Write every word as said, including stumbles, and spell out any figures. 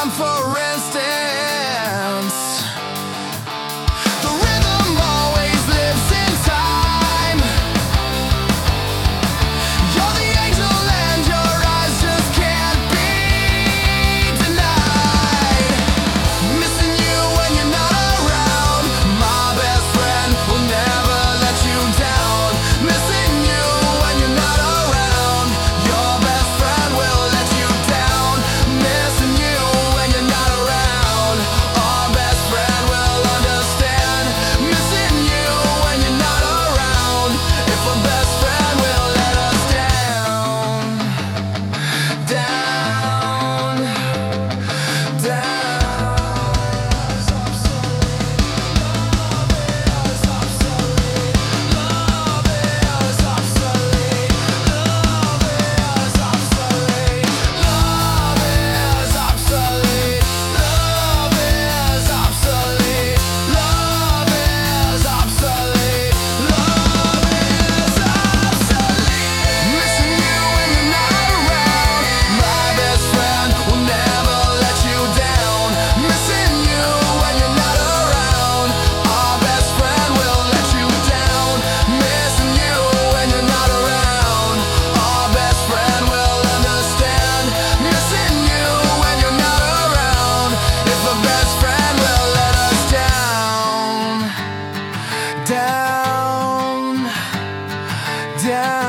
time, for instance. The rhythm always lives in time. You're the angel and your eyes just can't be denied. Missing you when you're not around. My best friend will never let you down. Missing you when you're not around. Your best friend will let you down. Missing you when you're not around. Our best friend will understand. Missing you when you're not around. If a best friend will let us down, down, down. Love is obsolete. Love is obsolete. Love is obsolete. Love is obsolete. Love is obsolete. Love is obsolete. Missing you when you're not around. My best friend will never let you down. Missing you when you're not around. Our best friend will let you down. Missing you when you're not around. Our best friend will understand. Missing you when you're not around. If a best friend will let us down, down, down.